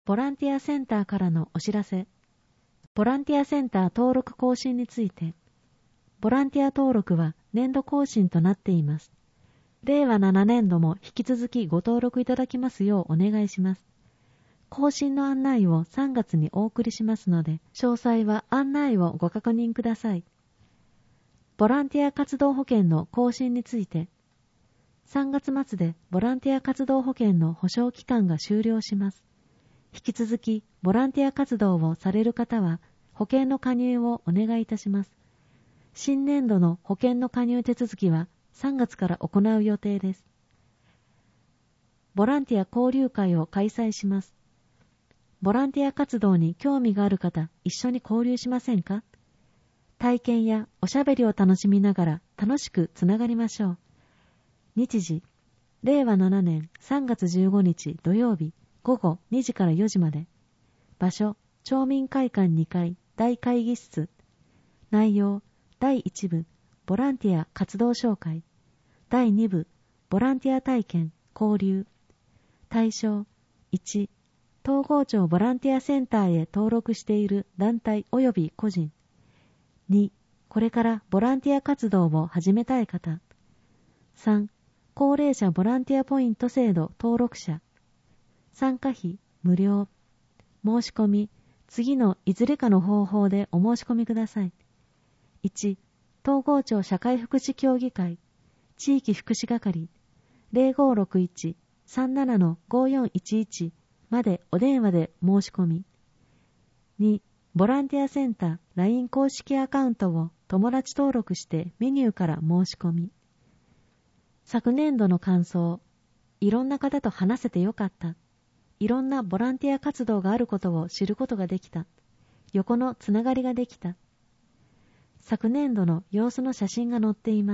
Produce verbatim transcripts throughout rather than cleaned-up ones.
ボランティアセンターからのお知らせ。ボランティアセンター登録更新について。ボランティア登録は年度更新となっています。れいわななねんども引き続きご登録いただきますようお願いします。更新の案内をさんがつにお送りしますので、詳細は案内をご確認ください。ボランティア活動保険の更新について。さんがつ末でボランティア活動保険の保証期間が終了します。引き続きボランティア活動をされる方は保険の加入をお願いいたします。新年度の保険の加入手続きはさんがつから行う予定です。ボランティア交流会を開催します。ボランティア活動に興味がある方、一緒に交流しませんか？体験やおしゃべりを楽しみながら楽しくつながりましょう。日時、れいわななねんさんがつじゅうごにち土曜日ごごにじからよじまで。場所、町民会館にかい大会議室。内容、だいいちぶ、ボランティア活動紹介。だいにぶ、ボランティア体験、交流。対象、いち、東郷町ボランティアセンターへ登録している団体及び個人。に、これからボランティア活動を始めたい方。さん、高齢者ボランティアポイント制度登録者。参加費無料。申し込み、次のいずれかの方法でお申し込みください。いち、東郷町社会福祉協議会、地域福祉係、ぜろごろくいち さんなな ごよんいちいちまでお電話で申し込み。に、ボランティアセンター ライン 公式アカウントを友達登録してメニューから申し込み。昨年度の感想、いろんな方と話せてよかった。いろんなボランティア活動があることを知ることができた。横のつながりができた。昨年度の様子の写真が載っています。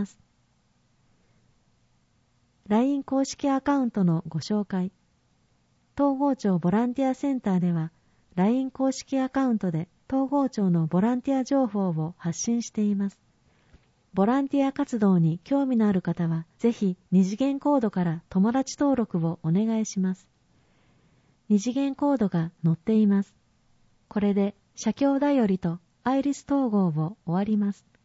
ライン 公式アカウントのご紹介。東郷町ボランティアセンターでは ライン 公式アカウントで東郷町のボランティア情報を発信しています。ボランティア活動に興味のある方はぜひ二次元コードから友達登録をお願いします。二次元コードが載っています。これで社協だよりとアイリス統合を終わります。